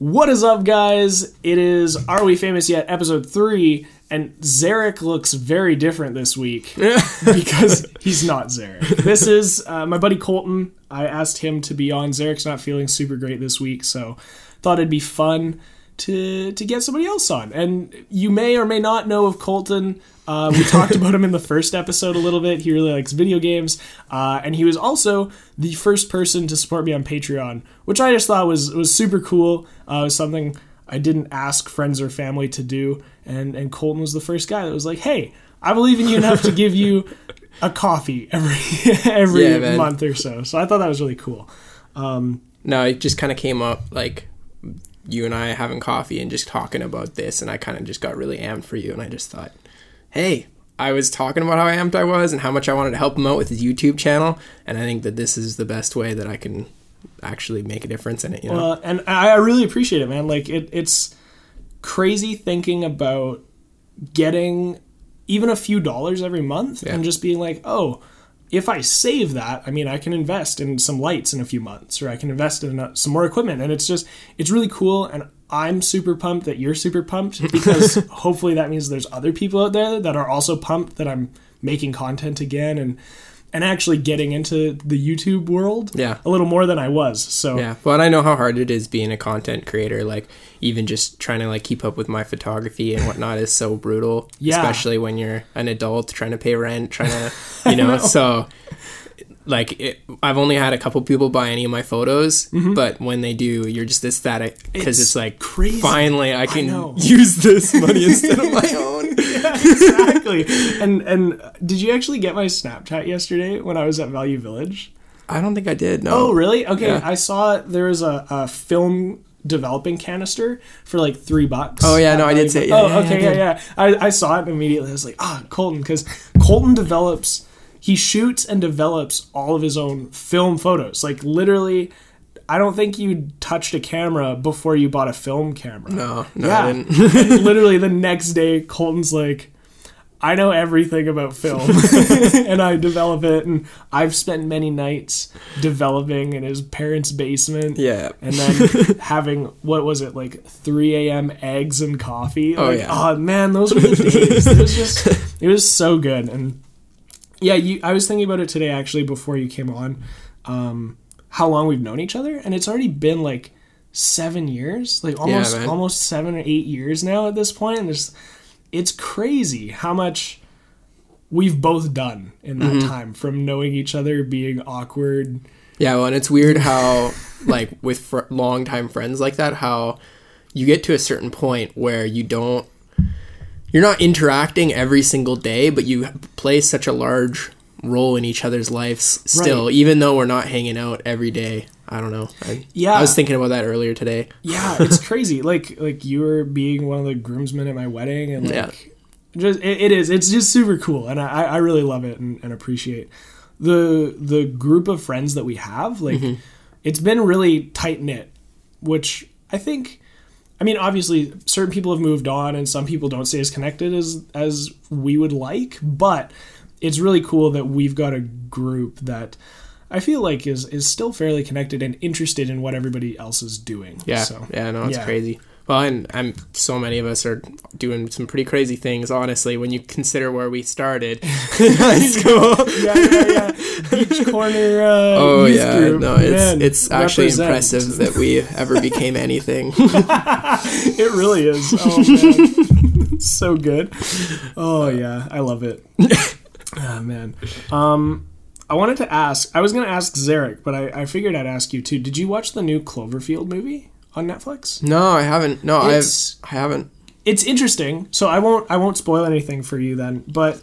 What is up, guys? It is Are We Famous Yet? Episode 3, and Zarek looks very different this week because he's not Zarek. This is my buddy Colton. I asked him to be on. Zarek's not feeling super great this week, so thought it'd be fun to get somebody else on. And you may or may not know of Colton. We talked about him in the first episode a little bit. He really likes video games. And he was also the first person to support me on Patreon, which I just thought was super cool. It was something I didn't ask friends or family to do. And Colton was the first guy that was like, hey, I believe in you enough to give you a coffee every month or so. So I thought that was really cool. No, it just kind of came up like you and I having coffee and just talking about this. And I kind of just got really amped for you. And I just thought, hey, I was talking about how amped I was and how much I wanted to help him out with his YouTube channel, and I think that this is the best way that I can actually make a difference in it. You know? Well, and I really appreciate it, man. Like it's crazy thinking about getting even a few dollars every month and just being like, oh, if I save that, I mean, I can invest in some lights in a few months, or I can invest in some more equipment, and it's really cool. And I'm super pumped that you're super pumped, because hopefully that means there's other people out there that are also pumped that I'm making content again and actually getting into the YouTube world a little more than I was. So yeah, well, and I know how hard it is being a content creator. Like even just trying to like keep up with my photography and whatnot is so brutal, especially when you're an adult trying to pay rent, trying to, you know. So like I've only had a couple people buy any of my photos, but when they do, you're just ecstatic because it's like crazy. Finally I can use this money instead of my own. Yeah, exactly. And did you actually get my Snapchat yesterday when I was at Value Village? I don't think I did. No. Oh, really? Okay. Yeah. I saw there was a film developing canister for like $3. Oh yeah, no, I did say. Yeah. I saw it immediately. I was like, Colton, because Colton develops. He shoots and develops all of his own film photos. Like, literally, I don't think you touched a camera before you bought a film camera. No, yeah. I didn't. And literally, the next day, Colton's like, I know everything about film, and I develop it, and I've spent many nights developing in his parents' basement. Yeah. And then having, what was it, like 3 a.m. eggs and coffee? Oh, like, yeah. Oh, man, those were the days. It was so good. And yeah, I was thinking about it today, actually, before you came on, how long we've known each other. And it's already been like 7 years, like almost 7 or 8 years now at this point. And it's crazy how much we've both done in that time, from knowing each other, being awkward. Yeah, well, and it's weird how, like, with longtime friends like that, how you get to a certain point where you're not interacting every single day, but you play such a large role in each other's lives still, even though we're not hanging out every day. I don't know. I was thinking about that earlier today. Yeah, it's crazy. Like you were being one of the groomsmen at my wedding, and it's just super cool, and I really love it and appreciate the group of friends that we have. Like it's been really tight knit, which I think. I mean, obviously, certain people have moved on, and some people don't stay as connected as we would like. But it's really cool that we've got a group that I feel like is still fairly connected and interested in what everybody else is doing. Yeah, so, it's crazy. Well, and so many of us are doing some pretty crazy things, honestly, when you consider where we started in high school. Yeah. Beach corner youth group. No, it's actually impressive that we ever became anything. It really is. Oh, man. So good. Oh, yeah. I love it. Oh, man. I wanted to ask, I was going to ask Zarek, but I figured I'd ask you too. Did you watch the new Cloverfield movie on Netflix? No, I haven't. No, I haven't. It's interesting. So I won't spoil anything for you then, but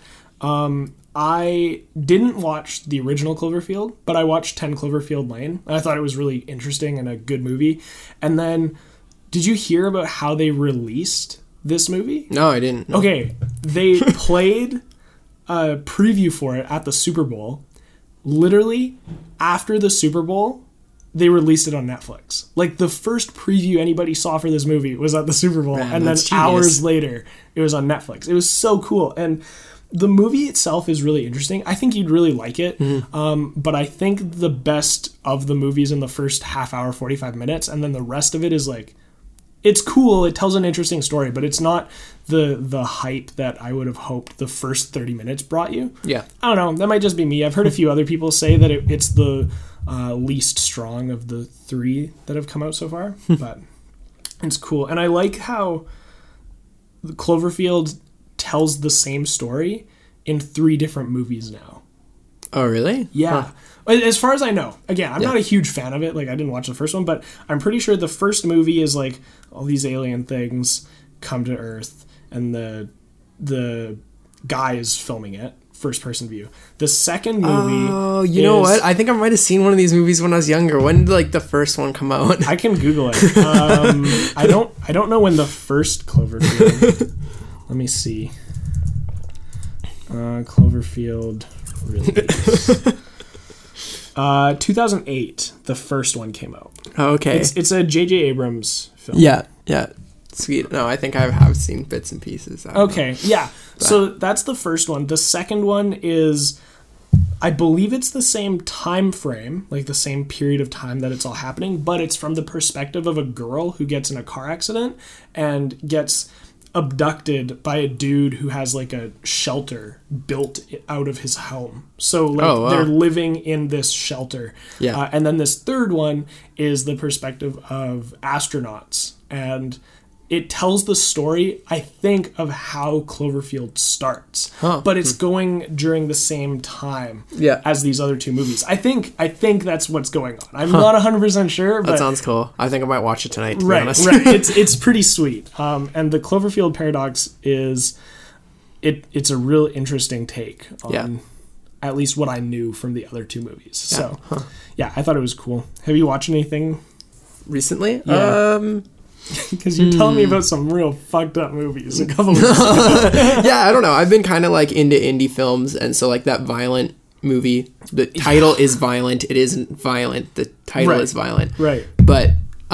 I didn't watch the original Cloverfield, but I watched 10 Cloverfield Lane, and I thought it was really interesting and a good movie. And then, did you hear about how they released this movie? No, I didn't. No. Okay, they played a preview for it at the Super Bowl. Literally, after the Super Bowl, they released it on Netflix. Like, the first preview anybody saw for this movie was at the Super Bowl, and then hours later, it was on Netflix. It was so cool. And the movie itself is really interesting. I think you'd really like it. But I think the best of the movie's in the first half hour, 45 minutes, and then the rest of it is like it's cool. It tells an interesting story, but it's not the hype that I would have hoped the first 30 minutes brought you. Yeah. I don't know. That might just be me. I've heard a few other people say that it's the least strong of the 3 that have come out so far, but it's cool. And I like how Cloverfield tells the same story in 3 different movies now. Oh, really? Yeah. Huh. As far as I know. Again, I'm not a huge fan of it. Like, I didn't watch the first one, but I'm pretty sure the first movie is like all these alien things come to Earth, and the guy is filming it, first person view. The second movie. Oh, you know what? I think I might have seen one of these movies when I was younger. When did like the first one come out? I can Google it. I don't know when the first Cloverfield. Let me see. Cloverfield release. 2008, the first one came out. Oh, okay. It's a J.J. Abrams film. Yeah. Sweet. No, I think I have seen bits and pieces. Okay, yeah. So that's the first one. The second one is, I believe it's the same time frame, like the same period of time that it's all happening, but it's from the perspective of a girl who gets in a car accident and gets abducted by a dude who has like a shelter built out of his home. So like they're living in this shelter. Yeah. And then this third one is the perspective of astronauts, and it tells the story, I think, of how Cloverfield starts. But it's going during the same time as these other 2 movies. I think that's what's going on. I'm not 100% sure. But that sounds cool. I think I might watch it tonight, to be honest. Right. It's pretty sweet. And the Cloverfield paradox is, it's a real interesting take on at least what I knew from the other 2 movies. Yeah. So, I thought it was cool. Have you watched anything recently? Yeah. Because you're telling me about some real fucked up movies a couple weeks ago. Yeah, I don't know. I've been kind of like into indie films, and so like that Violent movie, the title is violent. It isn't violent. The title is violent. Right. But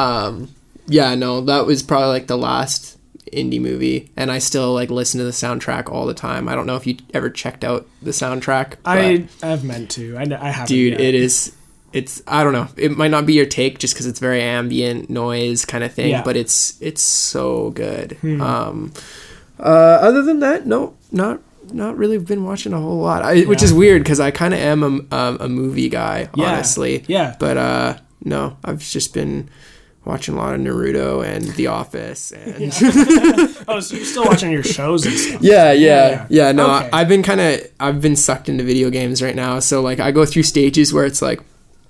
that was probably like the last indie movie, and I still like listen to the soundtrack all the time. I don't know if you ever checked out the soundtrack. I've meant to. I haven't. Dude, yet. It's I don't know. It might not be your take just because it's very ambient noise kind of thing, but it's so good. Other than that, no, not really been watching a whole lot. Which is weird because I kind of am a movie guy, honestly. Yeah. But no, I've just been watching a lot of Naruto and The Office. And oh, so you're still watching your shows and stuff? Yeah. No, okay. I've been sucked into video games right now. So like I go through stages where it's like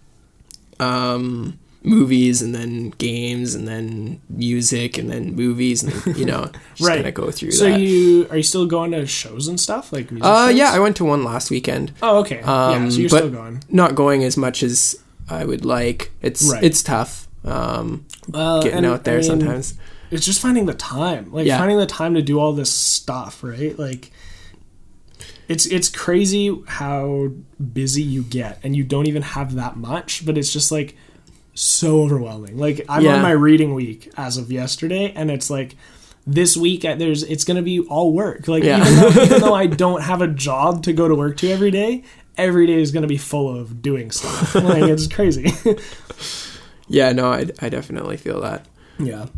movies and then games and then music and then movies and then, just kind of go through that. So are you still going to shows and stuff like music shows? Yeah, I went to one last weekend. Oh, okay. So you're still going. Not going as much as I would like. It's tough. Getting out there sometimes. It's just finding the time. Finding the time to do all this stuff, right? Like it's crazy how busy you get, and you don't even have that much, but it's just like so overwhelming. Like I'm on my reading week as of yesterday, and it's like this week it's gonna be all work. Like even though I don't have a job to go to work to every day is gonna be full of doing stuff. Like it's crazy. Yeah, no, I definitely feel that. Yeah.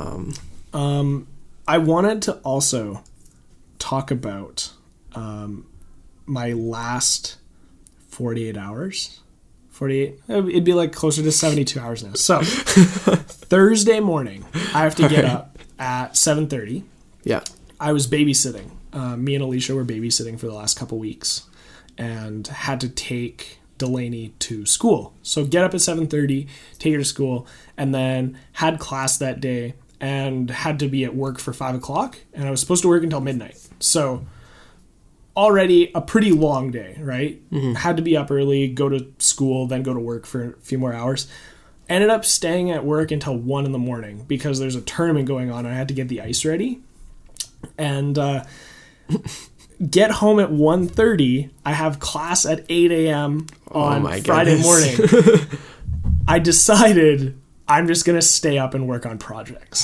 I wanted to also talk about my last 48 hours. 48, it'd be like closer to 72 hours now. So Thursday morning, I have to get up at 7:30. Yeah. I was babysitting. Me and Alicia were babysitting for the last couple weeks and had to take Delaney to school. So get up at 7:30, take her to school, and then had class that day and had to be at work for 5 o'clock, and I was supposed to work until midnight. So already a pretty long day, right? Mm-hmm. Had to be up early, go to school, then go to work for a few more hours. Ended up staying at work until 1 in the morning because there's a tournament going on and I had to get the ice ready. And get home at 1:30. I have class at 8 a.m. on Friday morning. I decided I'm just going to stay up and work on projects.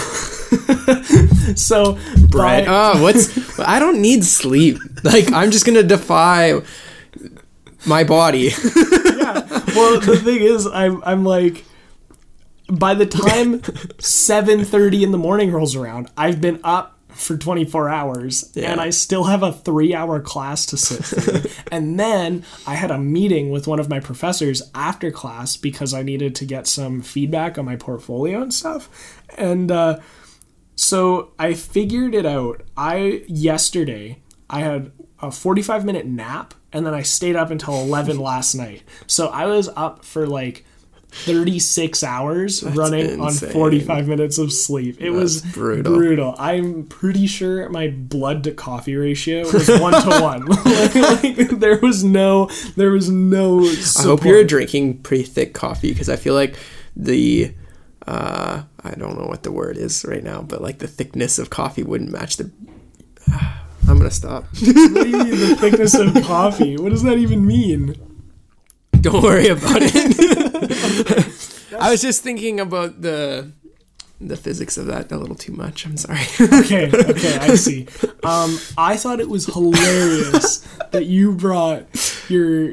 So Brett, I don't need sleep. Like, I'm just going to defy my body. Yeah. Well, the thing is, I'm like, by the time 7:30 in the morning rolls around, I've been up for 24 hours and I still have a 3-hour class to sit through. And then I had a meeting with one of my professors after class because I needed to get some feedback on my portfolio and stuff. And so I figured it out. Yesterday I had a 45-minute nap and then I stayed up until 11 last night. So I was up for like 36 hours running insane. On 45 minutes of sleep. It was brutal. I'm pretty sure my blood to coffee ratio was 1-to-1. like, there was no support. I hope you're drinking pretty thick coffee because I feel like the I don't know what the word is right now, but like the thickness of coffee wouldn't match the I'm gonna stop. What do you mean the thickness of coffee? What does that even mean? Don't worry about it. I was just thinking about the physics of that a little too much. I'm sorry. Okay, I see. I thought it was hilarious that you brought your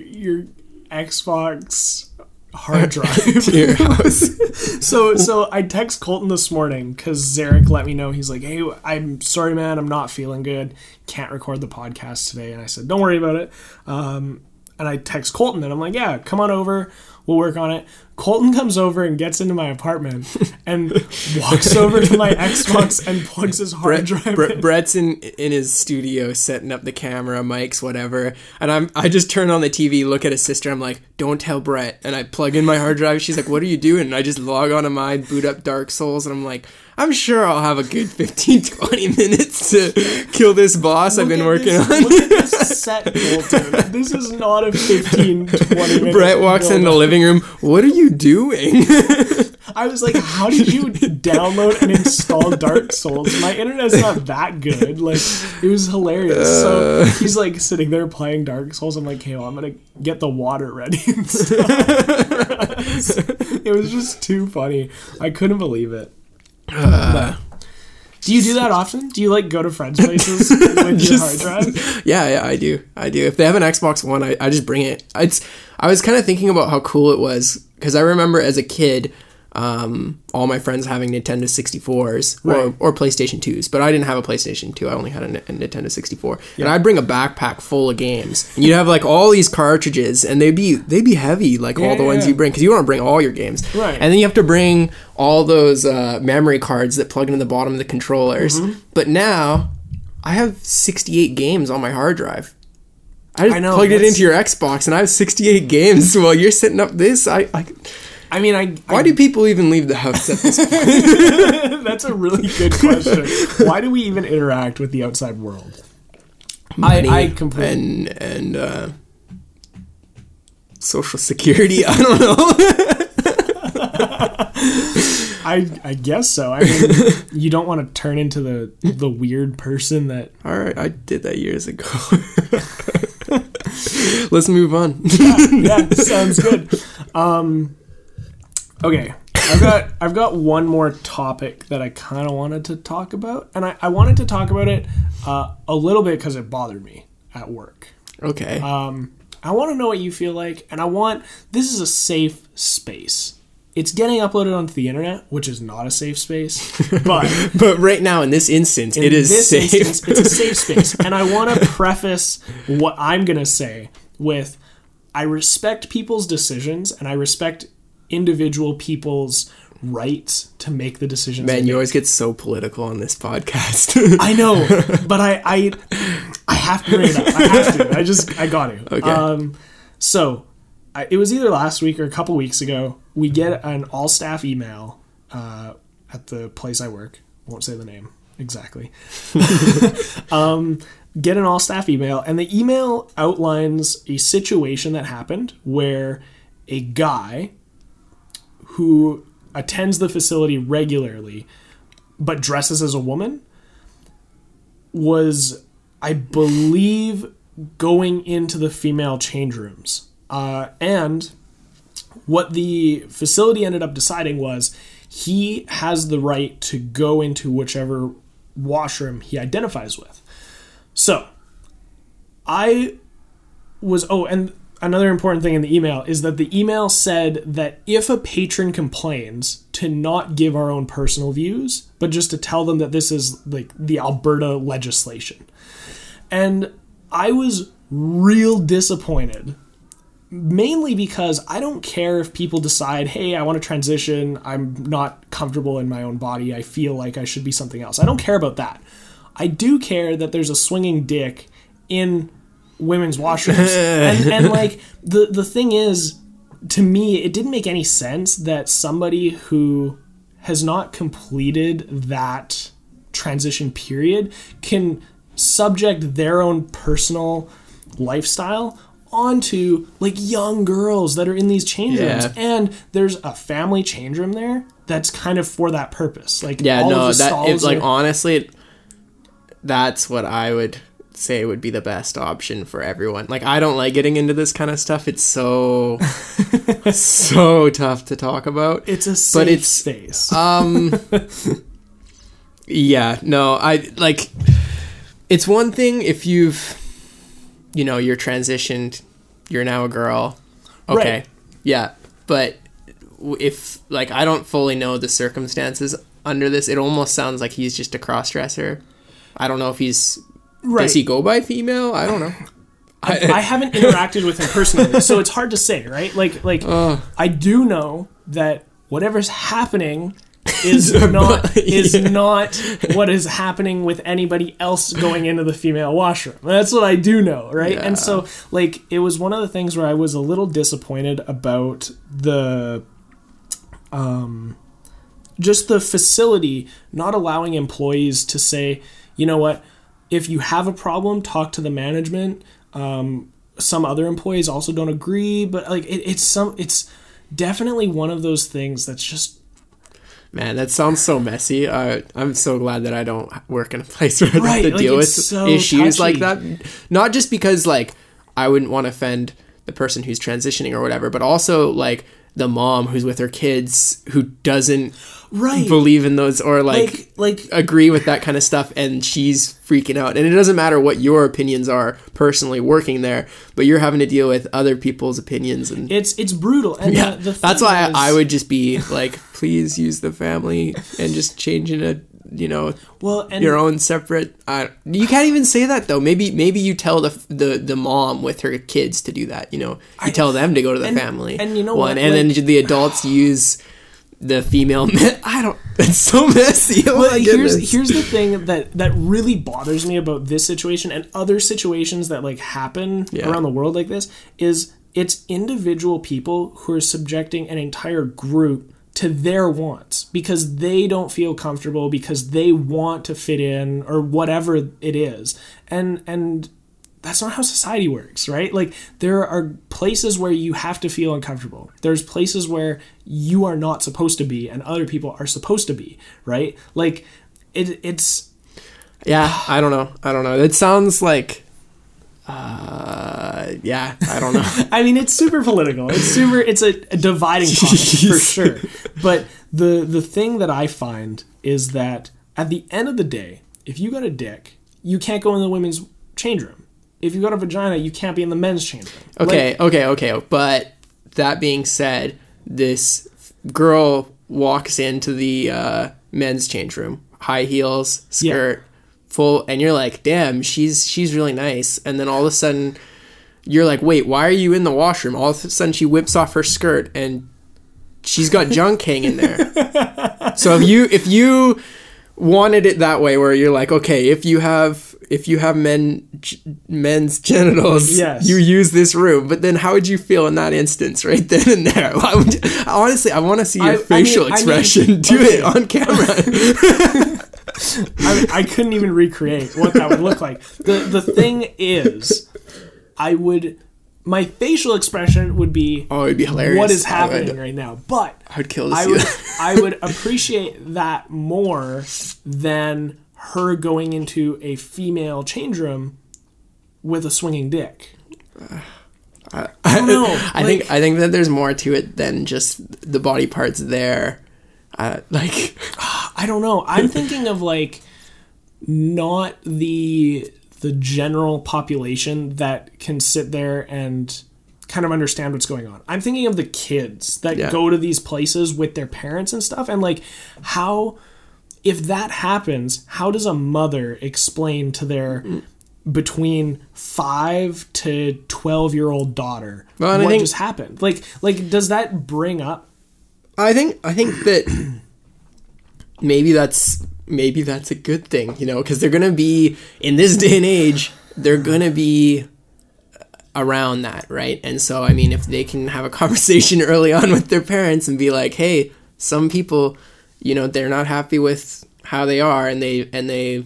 Xbox hard drive to your house. So I text Colton this morning because Zarek let me know. He's like, "Hey, I'm sorry, man. I'm not feeling good. Can't record the podcast today." And I said, "Don't worry about it." And I text Colton and I'm like, "Yeah, come on over. We'll work on it." Colton comes over and gets into my apartment and walks over to my Xbox and plugs his hard drive in. Brett's in his studio setting up the camera, mics, whatever. And I just turn on the TV, look at his sister. I'm like, "Don't tell Brett." And I plug in my hard drive. She's like, "What are you doing?" And I just log on to mine, boot up Dark Souls. And I'm like, I'm sure I'll have a good 15-20 minutes to kill this boss I've been working on. Look at this set, Colton. This is not a 15-20 minute. Brett walks in the living room. "What are you doing?" I was like, "How did you download and install Dark Souls? My internet's not that good." Like, it was hilarious. So he's like sitting there playing Dark Souls. I'm like, "Hey, well, I'm gonna get the water ready and stuff." It was just too funny. I couldn't believe it. Do you do that often? Do you like go to friends' places with your hard drive? Yeah, I do. If they have an Xbox One, I just bring it. I was kind of thinking about how cool it was because I remember as a kid, all my friends having Nintendo 64s or PlayStation 2s, but I didn't have a PlayStation 2. I only had a Nintendo 64. Yeah. And I'd bring a backpack full of games. And you'd have like all these cartridges and they'd be heavy, like all the ones you bring, because you want to bring all your games. Right. And then you have to bring all those memory cards that plug into the bottom of the controllers. Mm-hmm. But now I have 68 games on my hard drive. I just plugged it into your Xbox and I have 68 games while you're setting up this. Why do people even leave the house at this point? That's a really good question. Why do we even interact with the outside world? Money I completely and Social Security. I don't know. I guess so. I mean, you don't want to turn into the weird person that. All right, I did that years ago. Let's move on. Yeah, sounds good. Okay, I've got one more topic that I kind of wanted to talk about, and I wanted to talk about it a little bit because it bothered me at work. Okay. I want to know what you feel like, and this is a safe space. It's getting uploaded onto the internet, which is not a safe space, but right now in this instance, it is safe. It's a safe space, and I want to preface what I'm gonna say with: I respect people's decisions, and I respect individual people's rights to make the decisions. Man, you always get so political on this podcast. I know, but I have to bring it up. I have to. I got to. Okay. It was either last week or a couple weeks ago. We get an all-staff email at the place I work. Won't say the name exactly. Get an all-staff email, and the email outlines a situation that happened where a guy who attends the facility regularly but dresses as a woman was, I believe, going into the female change rooms. And what the facility ended up deciding was he has the right to go into whichever washroom he identifies with. So, and another important thing in the email is that the email said that if a patron complains, to not give our own personal views, but just to tell them that this is like the Alberta legislation. And I was real disappointed, mainly because I don't care if people decide, hey, I want to transition, I'm not comfortable in my own body, I feel like I should be something else. I don't care about that. I do care that there's a swinging dick in women's washrooms. and like, the thing is, to me, it didn't make any sense that somebody who has not completed that transition period can subject their own personal lifestyle onto like young girls that are in these change rooms. And there's a family change room there that's kind of for that purpose. Like, honestly, that's what I would say would be the best option for everyone. Like, I don't like getting into this kind of stuff. It's so so tough to talk about. It's a safe space. Yeah, no, I like, it's one thing if you've, you're transitioned, you're now a girl. Okay. Right. Yeah. But if, like, I don't fully know the circumstances under this, it almost sounds like he's just a cross-dresser. I don't know if he's... Right. Does he go by female? I don't know. I haven't interacted with him personally, so it's hard to say, right? Like I do know that whatever's happening is not what is happening with anybody else going into the female washroom. That's what I do know, right? Yeah. And so, like, it was one of the things where I was a little disappointed about the just the facility not allowing employees to say, you know what, if you have a problem, talk to the management. Some other employees also don't agree, but like it's definitely one of those things that's just... Man, that sounds so messy. I'm so glad that I don't work in a place where I have to deal with issues like that. Not just because, like, I wouldn't want to offend the person who's transitioning or whatever, but also, like, the mom who's with her kids who doesn't believe in those or like agree with that kind of stuff, and she's freaking out. And it doesn't matter what your opinions are personally working there, but you're having to deal with other people's opinions, and it's brutal. And yeah, that's why I would just be like, please use the family and just change in a your own separate. You can't even say that though. Maybe you tell the mom with her kids to do that. You tell them to go to the family, and you know one, and then the adults use the female. It's so messy. Oh, well, here's the thing that really bothers me about this situation and other situations that like happen around the world like this is it's individual people who are subjecting an entire group to their wants because they don't feel comfortable, because they want to fit in or whatever it is. And that's not how society works, right? Like, there are places where you have to feel uncomfortable. There's places where you are not supposed to be and other people are supposed to be, right? Like, it's... Yeah, I don't know. It sounds like... I don't know. I mean, it's super political. It's a dividing topic for sure. But the thing that I find is that at the end of the day, if you got a dick, you can't go in the women's change room. If you got a vagina, you can't be in the men's change room. Okay. But that being said, this girl walks into the men's change room, high heels, skirt, full, and you're like, damn, she's really nice. And then all of a sudden you're like, wait, why are you in the washroom? All of a sudden she whips off her skirt and she's got junk hanging there. So if you wanted it that way, where you're like, okay, if you have men's genitals, you use this room, but then how would you feel in that instance right then and there? Honestly, I want to see your facial expression. Do it on camera. I couldn't even recreate what that would look like. The thing is, my facial expression would be, it'd be hilarious. What is happening right now? But I would kill to see that. I would appreciate that more than her going into a female change room with a swinging dick. I don't know. I think that there's more to it than just the body parts there. I don't know. I'm thinking of like not the general population that can sit there and kind of understand what's going on. I'm thinking of the kids that Yeah. go to these places with their parents and stuff, and like how, if that happens, how does a mother explain to their between 5 to 12-year-old daughter Well, and I what think- just happened? Like does that bring up? I think that maybe that's a good thing, you know, because they're gonna be in this day and age. They're gonna be around that, right? And so, I mean, if they can have a conversation early on with their parents and be like, "Hey, some people, you know, they're not happy with how they are, and they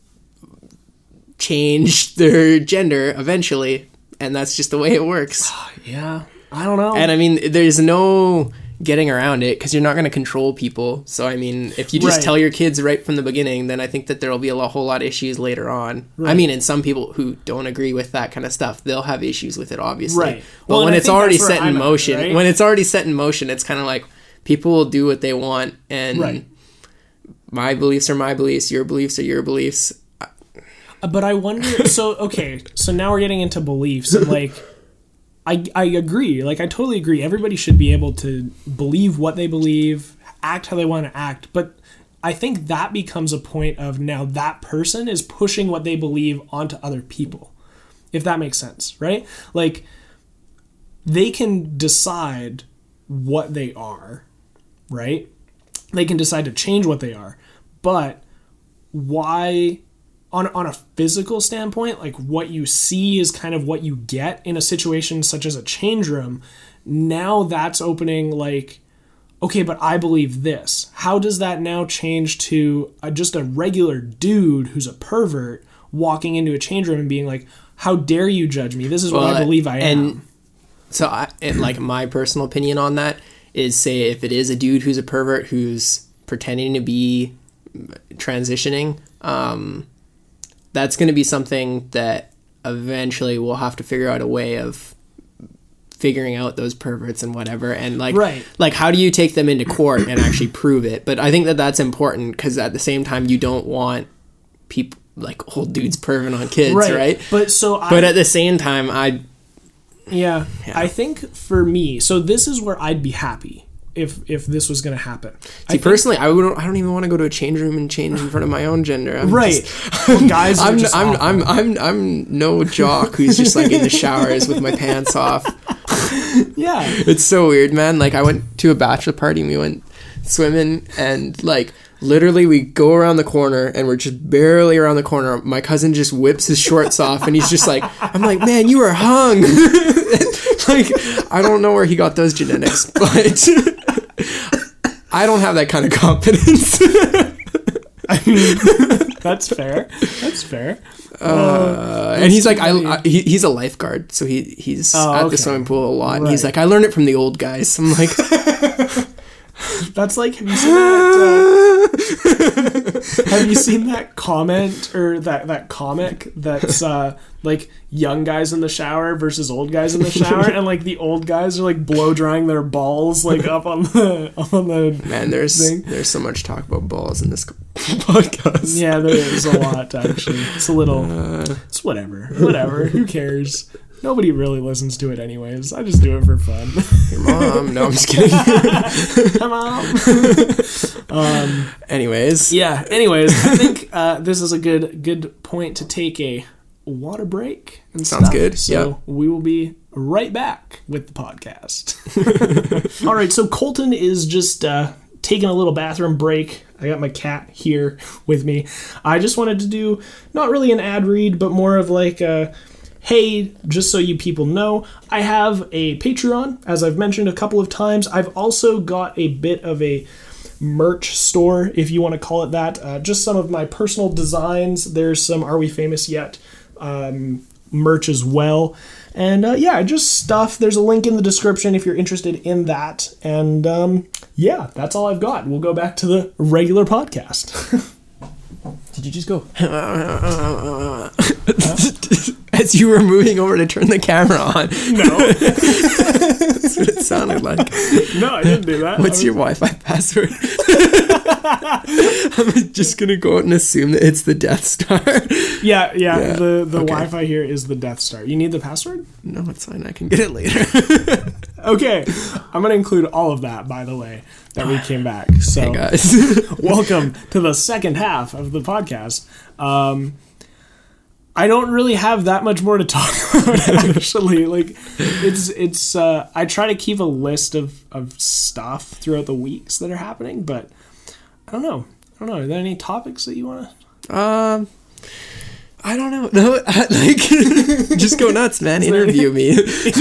change their gender eventually, and that's just the way it works." Yeah, I don't know. And I mean, there's no getting around it because you're not going to control people. So I mean, if you just Right. tell your kids right from the beginning, then I think that there'll be whole lot of issues later on. Right. I mean, and some people who don't agree with that kind of stuff, they'll have issues with it, obviously. Right. But Well, and when I it's think already that's where set in I'm at, motion, right? when it's already set in motion, it's kind of like people will do what they want, and Right. my beliefs are my beliefs, your beliefs are your beliefs. But I wonder, so now we're getting into beliefs, and like, I agree, like, I totally agree. Everybody should be able to believe what they believe, act how they want to act, but I think that becomes a point of now that person is pushing what they believe onto other people, if that makes sense, right? Like, they can decide what they are, right? They can decide to change what they are, but why... On a physical standpoint, like what you see is kind of what you get in a situation such as a change room. Now that's opening like, okay, but I believe this. How does that now change to just a regular dude who's a pervert walking into a change room and being like, how dare you judge me? This is what I believe I am. And so, like, my personal opinion on that is, say, if it is a dude who's a pervert who's pretending to be transitioning, that's going to be something that eventually we'll have to figure out a way of figuring out those perverts and whatever. And like, Right. like, how do you take them into court and actually prove it? But I think that that's important because at the same time, you don't want people like old dudes perving on kids, right? But At the same time, Yeah, I think for me, so this is where I'd be happy if this was going to happen. personally, I don't even want to go to a change room and change in front of my own gender. Well, guys, are just awful. I'm no jock who's just like in the showers with my pants off. Yeah, It's so weird, man. Like, I went to a bachelor party and we went swimming, and like literally we go around the corner and we're just barely around the corner. My cousin just whips his shorts off and he's just like, I'm like, man, you are hung. Like, I don't know where he got those genetics, but I don't have that kind of confidence. I mean, that's fair. That's fair. And he's like, he's a lifeguard, so he's at the swimming pool a lot. And he's Right. like, I learned it from the old guys. I'm like, That's like, have you seen that? Have you seen that comment or that comic that's like young guys in the shower versus old guys in the shower, and like the old guys are like blow drying their balls like up on the man, there's so much talk about balls in this podcast. Yeah, there is a lot actually. It's a little. It's whatever. Who cares? Nobody really listens to it anyways. I just do it for fun. Your mom? No, I'm just kidding. Hi, Mom. Anyways, Yeah. Anyways, I think this is a good point to take a water break and Sounds stuff. good, So yeah. we will be right back with the podcast. All right. So Colton is just taking a little bathroom break. I got my cat here with me. I just wanted to do not really an ad read, but more of like a, hey, just so you people know, I have a Patreon, as I've mentioned a couple of times. I've also got a bit of a merch store, if you want to call it that. Just some of my personal designs. There's some Are We Famous Yet merch as well. And yeah, just stuff. There's a link in the description if you're interested in that. And yeah, that's all I've got. We'll go back to the regular podcast. Did you just go as you were moving over to turn the camera on? No. That's what it sounded like. No, I didn't do that. What's your Wi-Fi password? I'm just gonna go out and assume that it's the Death Star. Yeah. The Okay. Wi-Fi here is the Death Star. You need the password? No, it's fine. I can get it later. Okay. I'm going to include all of that, by the way, that we came back. So, Hey guys. welcome to the second half of the podcast. I don't really have that much more to talk about, actually. Like, it's I try to keep a list of stuff throughout the weeks that are happening, but I don't know. Are there any topics that you want to... I don't know. No, like, just go nuts, man. Interview me.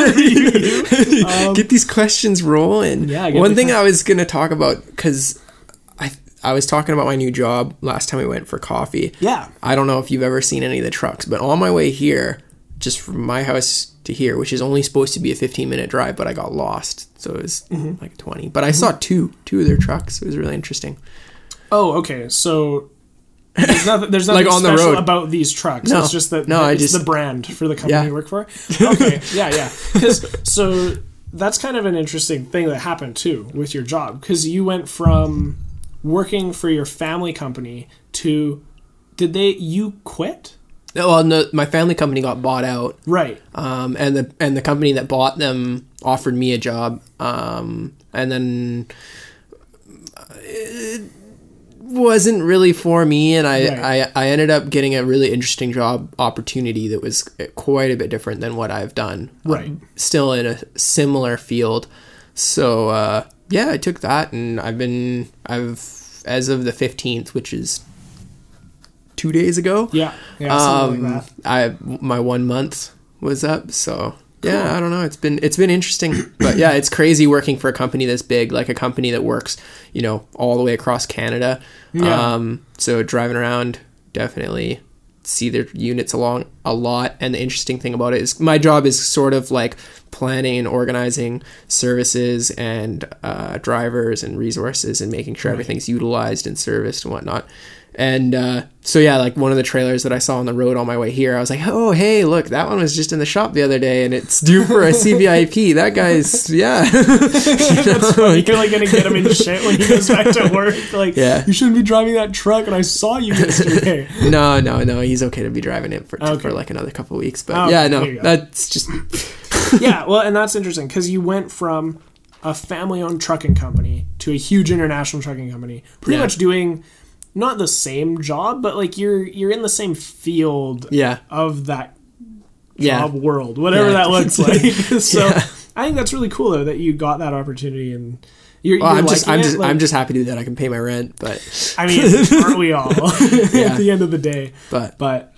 Get these questions rolling. Yeah. One thing I was gonna talk about, because I was talking about my new job last time we went for coffee. Yeah. I don't know if you've ever seen any of the trucks, but on my way here, just from my house to here, which is only supposed to be a 15-minute drive, but I got lost, so it was like 20. But I saw two of their trucks. It was really interesting. Oh, okay. So there's nothing Like on the special road. about these trucks. No. It's just that It's the brand for the company Yeah. you work for. Okay, yeah. So that's kind of an interesting thing that happened too with your job, because you went from working for your family company to you quit? Well, no, my family company got bought out. Right. And the company that bought them offered me a job, and then it wasn't really for me, and I ended up getting a really interesting job opportunity that was quite a bit different than what I've done. Right. Still in a similar field. So I took that, and I've as of the 15th, which is 2 days ago. Yeah, something like that. My 1 month was up, so yeah, cool. I don't know. It's been interesting, but yeah, it's crazy working for a company this big, like a company that works, all the way across Canada. Yeah. So driving around, definitely see their units along a lot. And the interesting thing about it is my job is sort of like planning and organizing services and drivers and resources and making sure everything's utilized and serviced and whatnot. And so yeah, like one of the trailers that I saw on the road on my way here, I was like, oh hey, look, that one was just in the shop the other day and it's due for a CVIP. That guy's That's funny. You're like gonna get him in shit when he goes back to work. Like, you shouldn't be driving that truck, and I saw you yesterday. No, he's okay to be driving it for like another couple of weeks. But that's just yeah. Well, and that's interesting because you went from a family-owned trucking company to a huge international trucking company, pretty much doing not the same job, but like you're in the same field of that job world, whatever that looks like. So I think that's really cool though that you got that opportunity, and I'm just happy that I can pay my rent, but I mean, aren't we all at the end of the day? But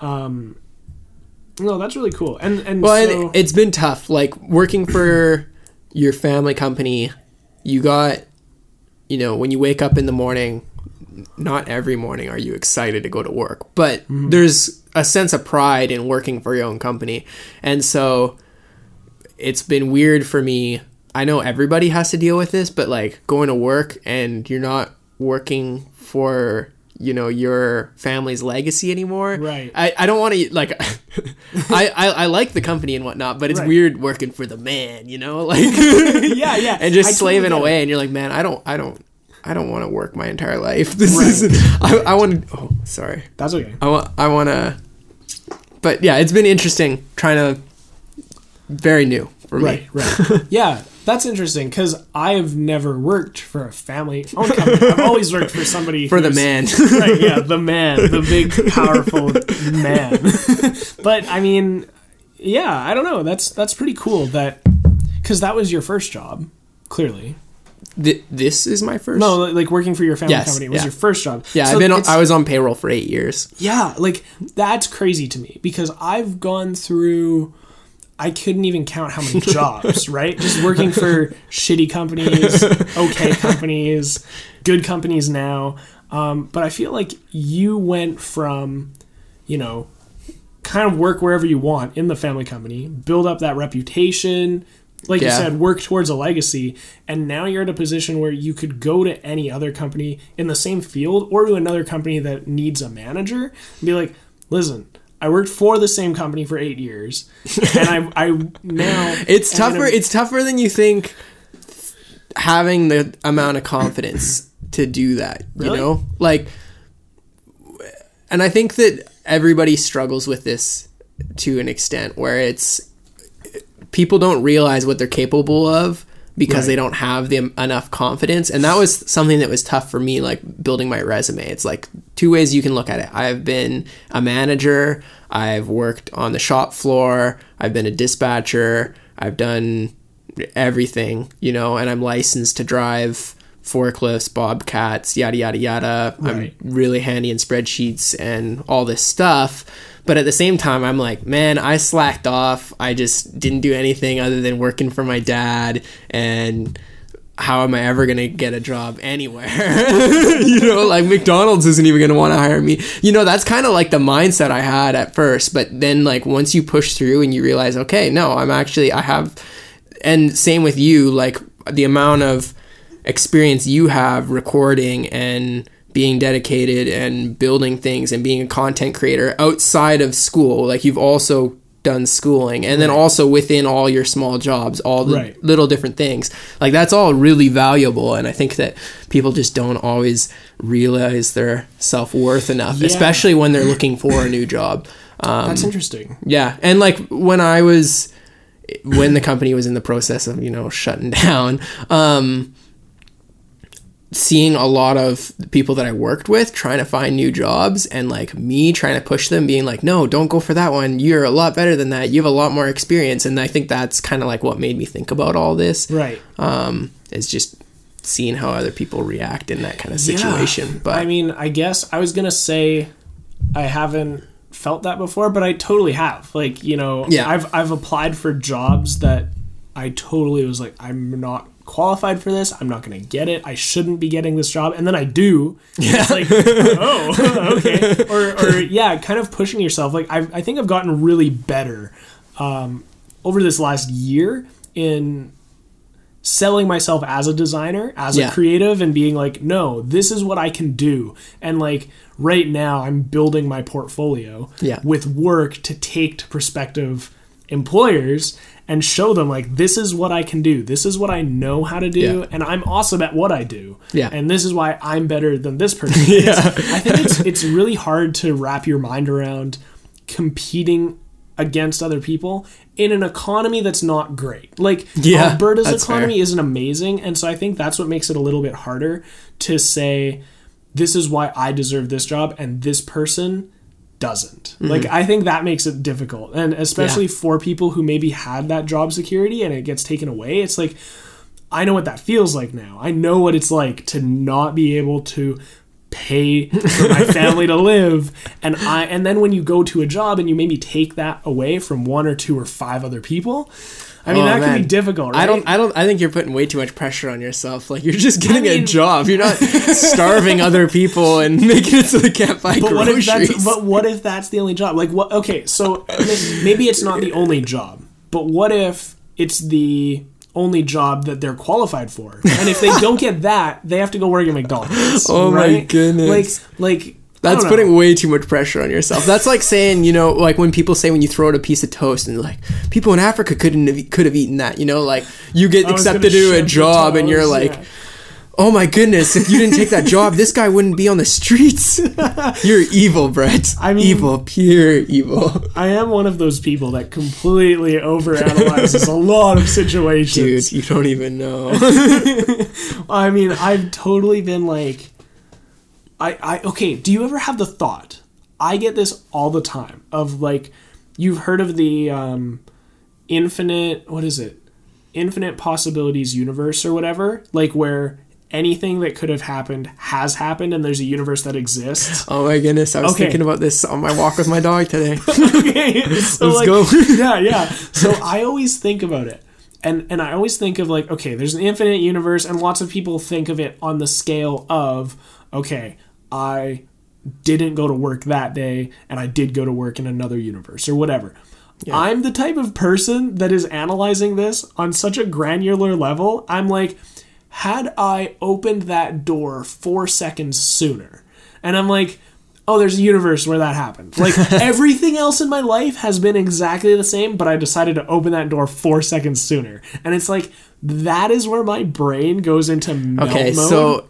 no, that's really cool. And it's been tough, like working for your family company. You got, when you wake up in the morning, not every morning are you excited to go to work, but there's a sense of pride in working for your own company. And so it's been weird for me. I know everybody has to deal with this, but like going to work and you're not working for, your family's legacy anymore. Right. I don't want to like, I like the company and whatnot, but it's weird working for the man, like, yeah. And just slaving away. And you're like, man, I don't want to work my entire life. This is I want to. Oh, sorry. That's okay. I want to. But yeah, it's been interesting trying to. Very new for me. Right. Yeah, that's interesting because I have never worked for a family-owned company. I've always worked for somebody for the man. Right. Yeah, the man, the big, powerful man. But I mean, yeah, I don't know. That's pretty cool because that was your first job, clearly. This is my first. No, like working for your family company was your first job. Yeah, so I was on payroll for 8 years. Yeah, like that's crazy to me because I've gone through. I couldn't even count how many jobs, right? Just working for shitty companies, okay companies, good companies now. But I feel like you went from, kind of work wherever you want in the family company, build up that reputation, like you Yeah. said, work towards a legacy. And now you're at a position where you could go to any other company in the same field or to another company that needs a manager and be like, listen, I worked for the same company for 8 years, and I now It's tougher. It's tougher than you think. Having the amount of confidence to do that, you Really? know, like, and I think that everybody struggles with this to an extent where it's people don't realize what they're capable of because Right. they don't have the enough confidence. And that was something that was tough for me, like building my resume. It's like two ways you can look at it. I've been a manager. I've worked on the shop floor. I've been a dispatcher. I've done everything, you know, and I'm licensed to drive forklifts, bobcats, yada, yada, yada. Right. I'm really handy in spreadsheets and all this stuff. But at the same time, I'm like, man, I slacked off. I just didn't do anything other than working for my dad. And how am I ever going to get a job anywhere? You know, like McDonald's isn't even going to want to hire me. You know, that's kind of like the mindset I had at first. But then like once you push through and you realize, okay, no, I have, and same with you, like the amount of experience you have recording and being dedicated and building things and being a content creator outside of school. Like you've also done schooling and then also within all your small jobs, all the Right. little different things. Like that's all really valuable. And I think that people just don't always realize their self-worth enough, Yeah. especially when they're looking for a new job. That's interesting. Yeah. And like when the company was in the process of, you know, shutting down, seeing a lot of the people that I worked with trying to find new jobs and like me trying to push them being like, no, don't go for that one. You're a lot better than that. You have a lot more experience. And I think that's kind of like what made me think about all this. Right. Is just seeing how other people react in that kind of situation. Yeah. But I mean, I guess I was going to say I haven't felt that before, but I totally have. Like, you know, Yeah. I've applied for jobs that I totally was like, I'm not qualified for this. I'm not going to get it. I shouldn't be getting this job. And then I do. Yeah. It's like, oh, okay. Or yeah, kind of pushing yourself. Like, I think I've gotten really better over this last year in selling myself as a designer, as a creative, and being like, no, this is what I can do. And like right now I'm building my portfolio with work to take to prospective employers and show them like, this is what I can do. This is what I know how to do. And I'm awesome at what I do. Yeah. And this is why I'm better than this person. I think it's really hard to wrap your mind around competing against other people in an economy that's not great. Like Alberta's economy isn't amazing, and so I think that's what makes it a little bit harder to say this is why I deserve this job and this person doesn't. Like I think that makes it difficult, and especially for people who maybe had that job security and it gets taken away. It's like, I know what that feels like now. I know what it's like to not be able to pay for my family to live, and then when you go to a job and you maybe take that away from one or two or five other people, I mean, that can be difficult, right? I think you're putting way too much pressure on yourself. Like you're just getting a job. You're not starving other people and making it so they can't buy groceries. What if that's the only job? Like what? Okay, so maybe it's not the only job, but what if it's the only job that they're qualified for? And if they don't get that, they have to go work at McDonald's. Oh right? my goodness. Like that's putting way too much pressure on yourself. That's like saying, you know, like when people say when you throw out a piece of toast and like people in Africa could have eaten that, you know, like you get accepted to a job and you're like, oh my goodness, if you didn't take that job, this guy wouldn't be on the streets. You're evil, Brett. I mean, evil, pure evil. I am one of those people that completely overanalyzes a lot of situations. Dude, you don't even know. I mean, I've totally been like, okay, do you ever have the thought, I get this all the time, of like, you've heard of the infinite possibilities universe or whatever, like where anything that could have happened has happened and there's a universe that exists. Oh my goodness, I was thinking about this on my walk with my dog today. Okay, so let's go. Yeah. So I always think about it. And I always think of like, okay, there's an infinite universe, and lots of people think of it on the scale of, okay, I didn't go to work that day and I did go to work in another universe or whatever. Yeah. I'm the type of person that is analyzing this on such a granular level. I'm like, had I opened that door 4 seconds sooner, and I'm like, oh, there's a universe where that happened. Like, everything else in my life has been exactly the same, but I decided to open that door 4 seconds sooner. And it's like, that is where my brain goes into melt mode. So,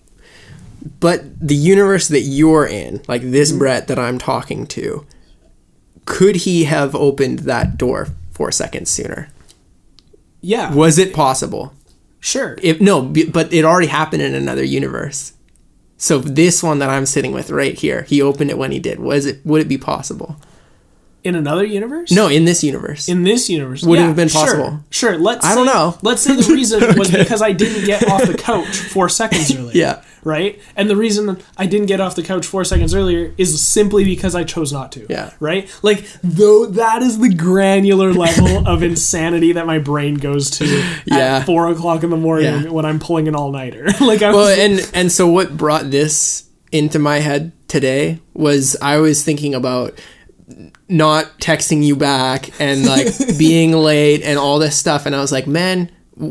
but the universe that you're in, like this Brett that I'm talking to, could he have opened that door 4 seconds sooner? Yeah. Was it possible? Sure. But it already happened in another universe. So this one that I'm sitting with right here, he opened it when he did. Would it be possible? In another universe? No, in this universe. In this universe. Would it have been possible? Sure. I don't know. Let's say the reason was because I didn't get off the couch 4 seconds earlier. Yeah. Right? And the reason I didn't get off the couch 4 seconds earlier is simply because I chose not to. Yeah. Right? Like, though that is the granular level of insanity that my brain goes to at 4 o'clock in the morning when I'm pulling an all-nighter. And so what brought this into my head today was I was thinking about not texting you back and like being late and all this stuff, and I was like, man,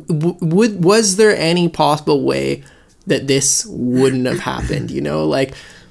was there any possible way that this wouldn't have happened? You know, like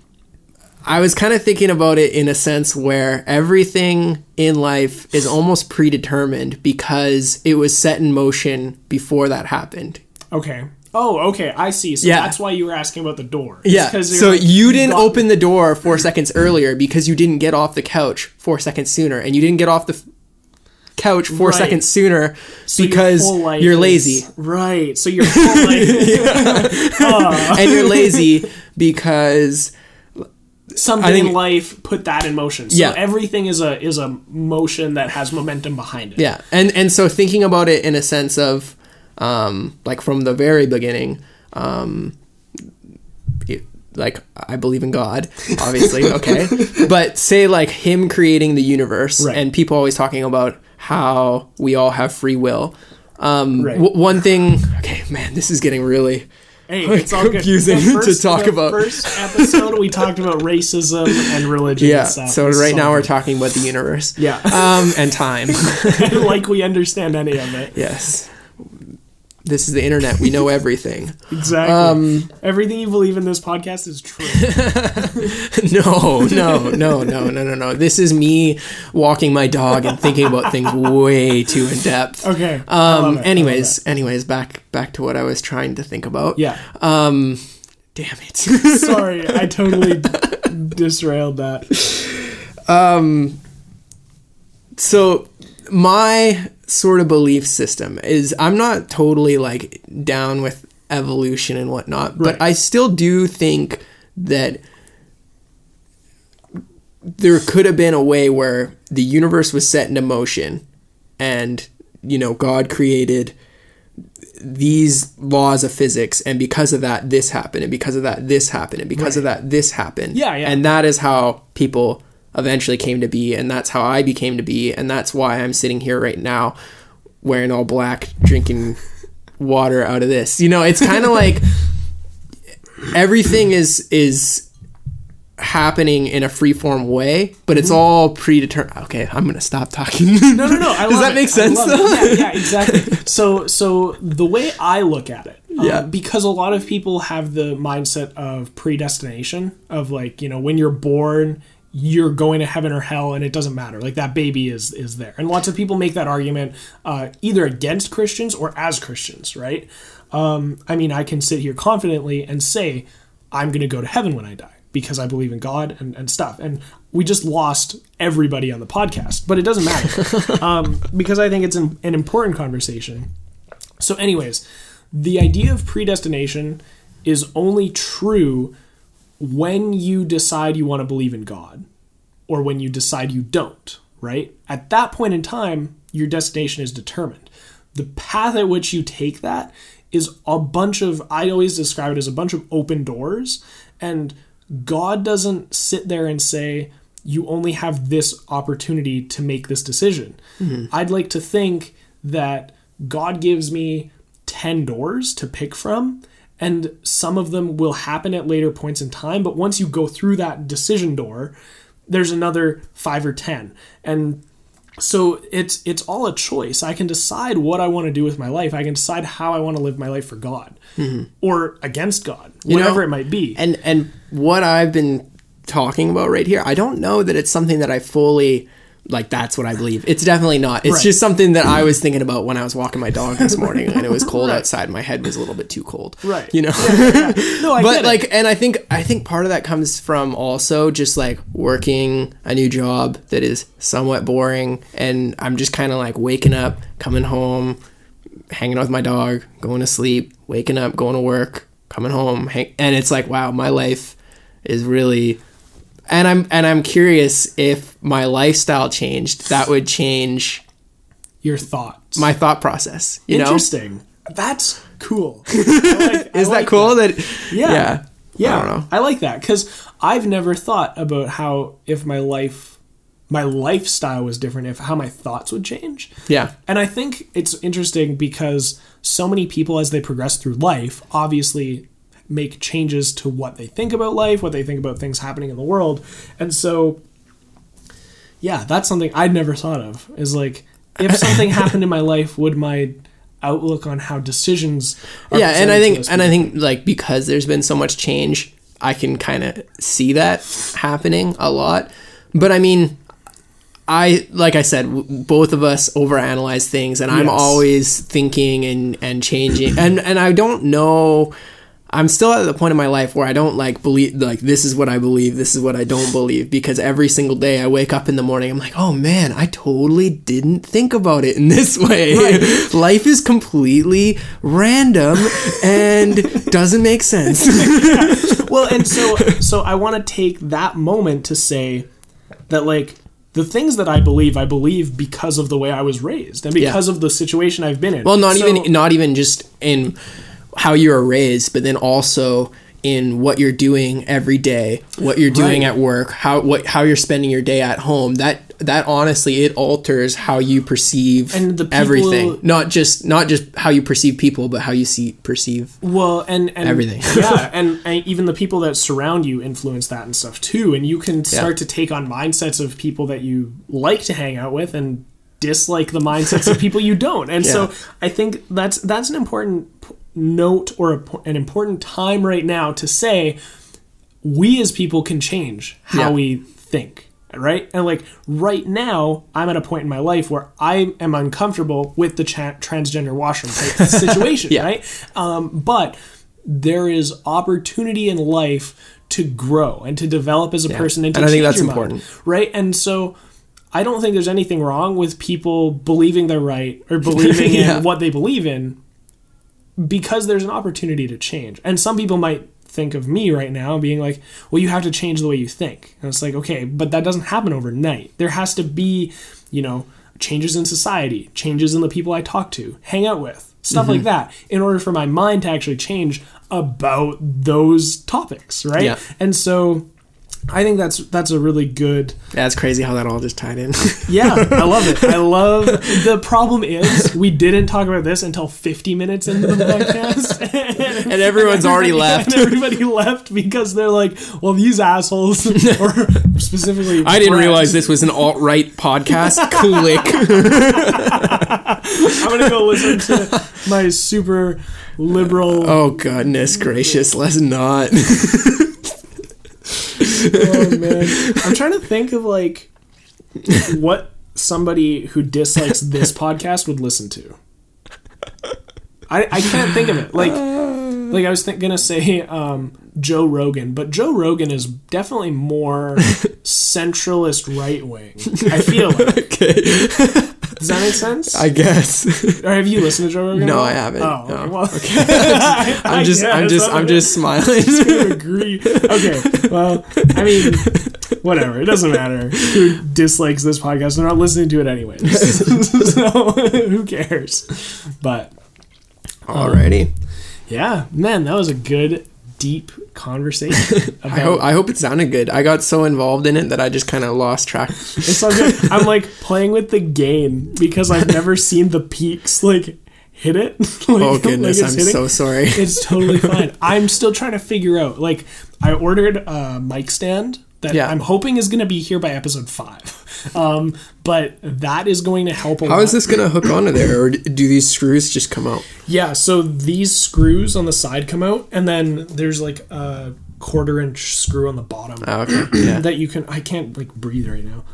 I was kind of thinking about it in a sense where everything in life is almost predetermined because it was set in motion before that happened. Okay. Oh, okay. I see. So that's why you were asking about the door. Yeah. So like, you didn't open the door 4 seconds earlier because you didn't get off the couch 4 seconds sooner, and you didn't get off the couch 4 seconds sooner because you're lazy. Right. So your whole life. And you're lazy because something in life put that in motion. So everything is a motion that has momentum behind it. Yeah. And so thinking about it in a sense of like from the very beginning, like I believe in God, obviously, okay, but say like him creating the universe, and people always talking about how we all have free will. One thing, okay, man, this is getting really it's all confusing to talk about. First episode we talked about racism and religion. Yeah, and stuff. so right now we're talking about the universe. Yeah, and time, like we understand any of it. Yes. This is the internet. We know everything. Exactly. Everything you believe in this podcast is true. No. This is me walking my dog and thinking about things way too in depth. Okay. Anyways, back to what I was trying to think about. Yeah. Damn it. Sorry, I totally disrailed that. So my sort of belief system is I'm not totally like down with evolution and whatnot, but I still do think that there could have been a way where the universe was set into motion and, you know, God created these laws of physics, and because of that this happened, and because of that this happened, and because of that this happened. Yeah. And that is how people eventually came to be, and that's how I became to be, and that's why I'm sitting here right now wearing all black, drinking water out of this. You know, it's kind of like everything is happening in a freeform way, but it's all predetermined. Okay, I'm gonna stop talking. No. Does that make sense? Yeah, exactly. So the way I look at it, because a lot of people have the mindset of predestination, of like, you know, when you're born, you're going to heaven or hell, and it doesn't matter. Like, that baby is there. And lots of people make that argument either against Christians or as Christians, right? I mean, I can sit here confidently and say, I'm going to go to heaven when I die because I believe in God and stuff. And we just lost everybody on the podcast, but it doesn't matter because I think it's an important conversation. So anyways, the idea of predestination is only true when you decide you want to believe in God, or when you decide you don't, right? At that point in time, your destination is determined. The path at which you take that is a bunch of, I always describe it as a bunch of open doors, and God doesn't sit there and say, you only have this opportunity to make this decision. Mm-hmm. I'd like to think that God gives me 10 doors to pick from, and some of them will happen at later points in time. But once you go through that decision door, there's another 5 or 10. And So it's all a choice. I can decide what I want to do with my life. I can decide how I want to live my life for God or against God, whatever it might be. And what I've been talking about right here, I don't know that it's something that I fully, like, that's what I believe. It's definitely not. It's just something that I was thinking about when I was walking my dog this morning and it was cold outside. My head was a little bit too cold. Right. You know? No, I but get like, it. and I think part of that comes from also just like working a new job that is somewhat boring, and I'm just kind of like waking up, coming home, hanging out with my dog, going to sleep, waking up, going to work, coming home, and it's like, wow, my life is really. And I'm curious if my lifestyle changed, that would change Your thoughts. my thought process. You know? Interesting. That's cool. Is that cool? That Yeah. I don't know. I like that because I've never thought about how if my lifestyle was different, if how my thoughts would change. Yeah. And I think it's interesting because so many people, as they progress through life, obviously make changes to what they think about life, what they think about things happening in the world. And so, yeah, that's something I'd never thought of, is like, if something happened in my life, would my outlook on how decisions are And I presented to us think like, because there's been so much change, I can kind of see that happening a lot. But I mean, like I said, both of us overanalyze things, and I'm always thinking and changing, and I don't know. I'm still at the point in my life where I don't like believe, like, this is what I believe, this is what I don't believe, because every single day I wake up in the morning, I'm like, oh man, I totally didn't think about it in this way. Right. Life is completely random and doesn't make sense. Well, and so I want to take that moment to say that, like, the things that I believe because of the way I was raised and because of the situation I've been in. Well, not even just in how you were raised, but then also in what you're doing every day, what you're doing at work, how you're spending your day at home. That honestly, it alters how you perceive and the people, everything. Not just how you perceive people, but how you perceive. Well, and everything. Yeah, and even the people that surround you influence that and stuff too. And you can start to take on mindsets of people that you like to hang out with and dislike the mindsets of people you don't. And so I think that's an important note, or an important time right now to say we as people can change how we think, right? And like right now I'm at a point in my life where I am uncomfortable with the transgender washroom type situation, right? But there is opportunity in life to grow and to develop as a person, and to I think that's your important, mind, right? And so I don't think there's anything wrong with people believing they're right or believing in what they believe in, because there's an opportunity to change. And some people might think of me right now being like, well, you have to change the way you think. And it's like, okay, but that doesn't happen overnight. There has to be, changes in society, changes in the people I talk to, hang out with, stuff like that, in order for my mind to actually change about those topics, right? Yeah. And so I think that's a really good... Yeah, it's crazy how that all just tied in. Yeah, I love it. The problem is we didn't talk about this until 50 minutes into the podcast. and everyone's already left. And everybody left because they're like, well, these assholes, or specifically... I didn't realize this was an alt-right podcast. Click. I'm going to go listen to my super liberal... Oh, goodness gracious. Let's not... Oh man, I'm trying to think of like what somebody who dislikes this podcast would listen to. I can't think of it. Like I was gonna say Joe Rogan, but Joe Rogan is definitely more centralist right wing. I feel like. Okay. Does that make sense? I guess. Or have you listened to Joe Rogan? No, I haven't. Oh, no. Well, okay. I'm just smiling. I agree. Okay, well, I mean, whatever. It doesn't matter who dislikes this podcast. They're not listening to it anyways. So who cares? But alrighty. Yeah, man, that was a good, deep conversation. I hope it sounded good. I got so involved in it that I just kind of lost track. It's all good. I'm like playing with the gain because I've never seen the peaks like hit it. Like, oh goodness, I'm so sorry. It's totally fine. I'm still trying to figure out. Like, I ordered a mic stand that I'm hoping is going to be here by episode 5. But that is going to help a lot. How is this going to hook onto there, or do these screws just come out? Yeah, so these screws on the side come out, and then there's like a 1/4-inch screw on the bottom Okay. Yeah. that you can. I can't like breathe right now.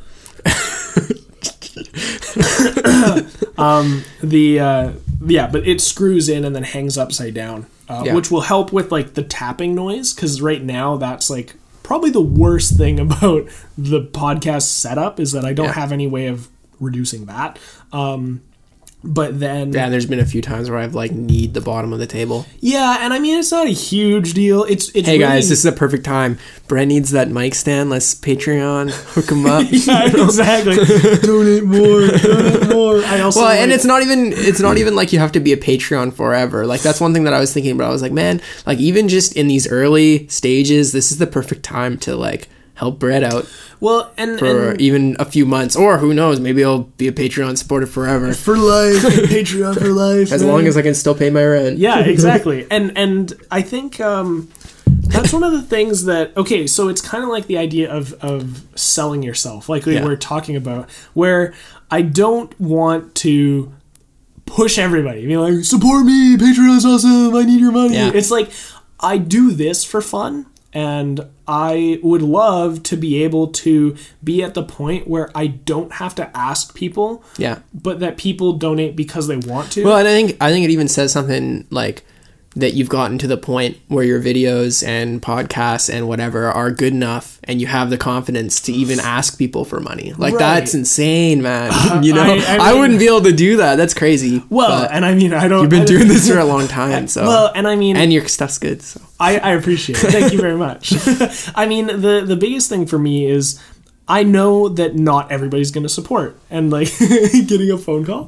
But it screws in and then hangs upside down, which will help with like the tapping noise, because right now that's like probably the worst thing about the podcast setup is that I don't have any way of reducing that. But then there's been a few times where I've like kneed the bottom of the table. Yeah, and I mean it's not a huge deal. It's hey guys, this is a perfect time. Brent needs that mic stand. Let's Patreon hook him up. Yeah, exactly. Donate more. I also and it's not even like you have to be a Patreon forever. Like that's one thing that I was thinking about. I was like, man, like even just in these early stages, this is the perfect time to like help Brett out. Well, and even a few months, or who knows, maybe I'll be a Patreon supporter forever. For life. Patreon for life. As long as I can still pay my rent. Yeah, exactly. And I think that's one of the things that, okay, so it's kind of like the idea of selling yourself, like we were talking about, where I don't want to push everybody. Be like, support me, Patreon's awesome, I need your money. Yeah. It's like, I do this for fun. And I would love to be able to be at the point where I don't have to ask people, but that people donate because they want to. Well, and I think it even says something like that you've gotten to the point where your videos and podcasts and whatever are good enough, and you have the confidence to even ask people for money. Like that's insane, man. You know, I wouldn't be able to do that. That's crazy. Well, and I mean, I don't. You've been doing this for a long time, so. Well, and I mean, and your stuff's good. So I appreciate it. Thank you very much. I mean, the biggest thing for me is I know that not everybody's going to support, and like getting a phone call.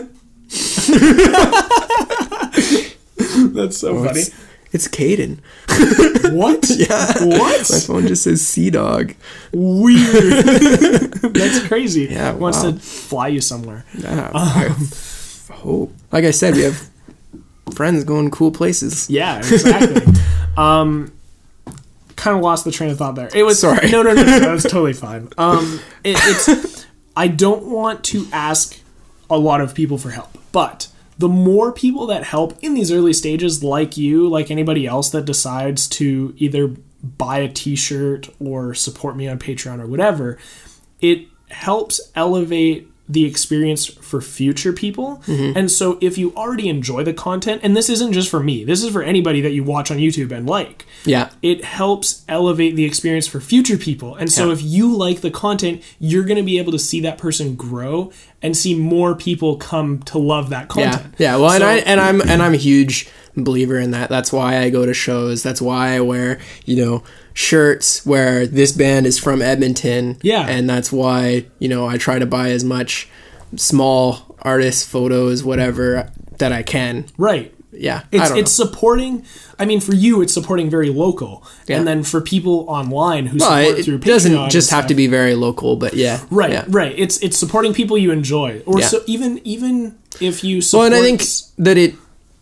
That's so funny. It's Caden. What? Yeah. What? My phone just says Sea Dog. Weird. That's crazy. Yeah. Wants to fly you somewhere. Yeah. I hope. Like I said, we have friends going cool places. Yeah, exactly. Kind of lost the train of thought there. It was sorry. No. That was totally fine. It's I don't want to ask a lot of people for help, but the more people that help in these early stages, like you, like anybody else that decides to either buy a t-shirt or support me on Patreon or whatever, it helps elevate the experience for future people. Mm-hmm. And so if you already enjoy the content, and this isn't just for me, this is for anybody that you watch on YouTube and like, it helps elevate the experience for future people. And so if you like the content, you're going to be able to see that person grow and see more people come to love that content. Yeah. Well, so, I'm a huge believer in that. That's why I go to shows. That's why I wear, shirts where this band is from Edmonton. Yeah. And that's why, I try to buy as much small artist photos, whatever, that I can. Right. Yeah. It's supporting, I mean, for you, it's supporting very local. Yeah. And then for people online who support through Patreon. It doesn't just have to be very local, but yeah. Right. Yeah. Right. It's supporting people you enjoy. Or so even if you support. Well, and I think that it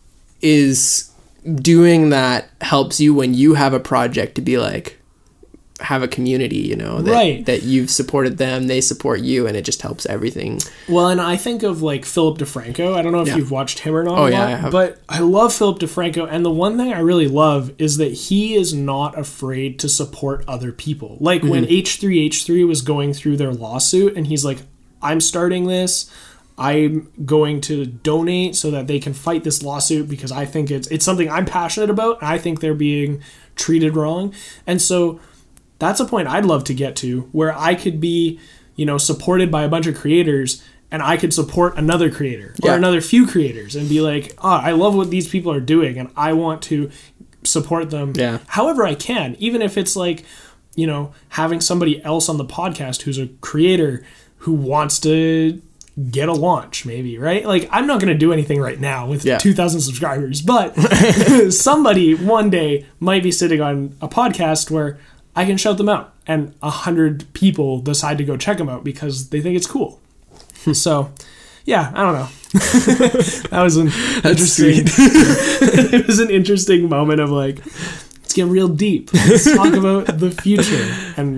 is doing that helps you when you have a project to be like, have a community, that you've supported them, they support you, and it just helps everything. Well, and I think of like Philip DeFranco. I don't know if you've watched him or not. Oh, yeah, I have. But I love Philip DeFranco, and the one thing I really love is that he is not afraid to support other people. Like when H3H3 was going through their lawsuit, and he's like, I'm starting this, I'm going to donate so that they can fight this lawsuit because I think it's something I'm passionate about, and I think they're being treated wrong. And so that's a point I'd love to get to where I could be, supported by a bunch of creators, and I could support another creator or another few creators and be like, I love what these people are doing and I want to support them however I can, even if it's like, having somebody else on the podcast who's a creator who wants to get a launch, maybe, right? Like, I'm not going to do anything right now with 2,000 subscribers, but somebody one day might be sitting on a podcast where I can shout them out and 100 people decide to go check them out because they think it's cool. So, yeah, I don't know. That was an interesting. It was an interesting moment of like, let's get real deep. Let's talk about the future and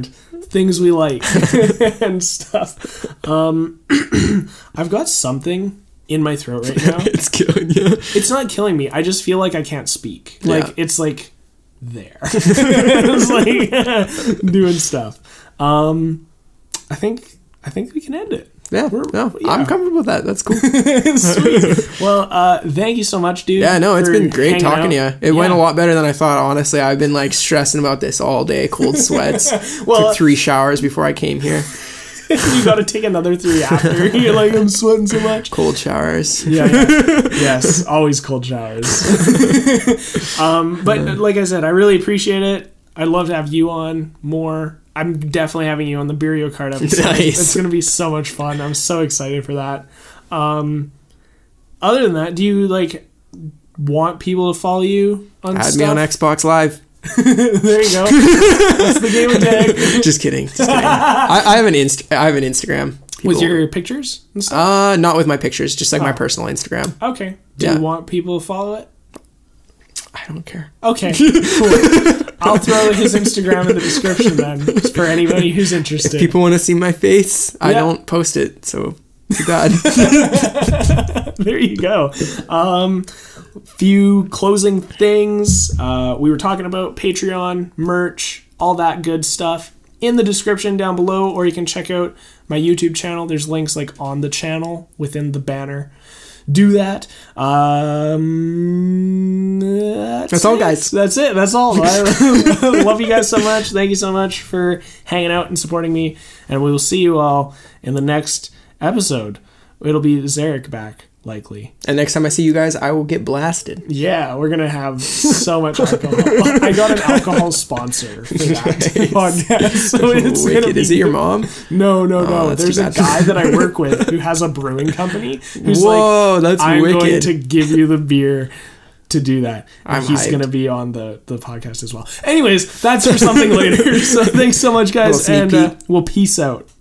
things we like and stuff. I've got something in my throat right now. It's killing you. It's not killing me. I just feel like I can't speak. Like, Yeah. it's like there. It's like doing stuff. I think we can end it. Yeah, I'm comfortable with that. That's cool. Sweet. Well, thank you so much, dude. Yeah, no, it's for been great hanging talking to out. you. It went a lot better than I thought, honestly. I've been like stressing about this all day, cold sweats. Well, took 3 showers before I came here. You got to take another 3 after. You're like, I'm sweating so much. Cold showers. Yeah. Yes, always cold showers. But like I said, I really appreciate it. I'd love to have you on more. I'm definitely having you on the Beerio Card episode. Nice. It's going to be so much fun. I'm so excited for that. Other than that, do you like want people to follow you on Add stuff? me on Xbox Live. There you go. That's the game of tag. Just kidding. I have an Instagram. With your pictures and stuff? Not with my pictures, just like my personal Instagram. Okay. Do Yeah. you want people to follow it? I don't care. Okay, cool. I'll throw his Instagram in the description then for anybody who's interested. People want to see my face. I Yeah. don't post it, so too bad. There you go. Few closing things. We were talking about Patreon, merch, all that good stuff in the description down below, or you can check out my YouTube channel. There's links like on the channel within the banner. Do that. That's all, it. guys. That's it. That's all. I love you guys so much. Thank you so much for hanging out and supporting me. And we will see you all in the next episode. It'll be Zarek back, likely. And next time I see you guys, I will get blasted. Yeah, we're going to have so much alcohol. I got an alcohol sponsor for that podcast. So it's gonna Wicked. be Is it your mom? No. that's There's too a bad. guy that I work with who has a brewing company who's Whoa, like, that's I'm going wicked. to give you the beer to do that. And I'm he's hyped. going to be on the podcast as well. Anyways, that's for something later. So thanks so much, guys. Little sneak And we'll peace out.